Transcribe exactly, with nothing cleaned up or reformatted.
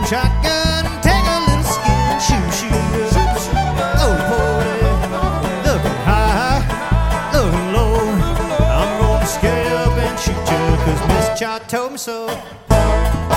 shotgun and take a little skin. Shoot, shoot, oh, boy, looking high, looking low. I'm gonna scare you up and shoot you, 'cause Miss Cha told me so.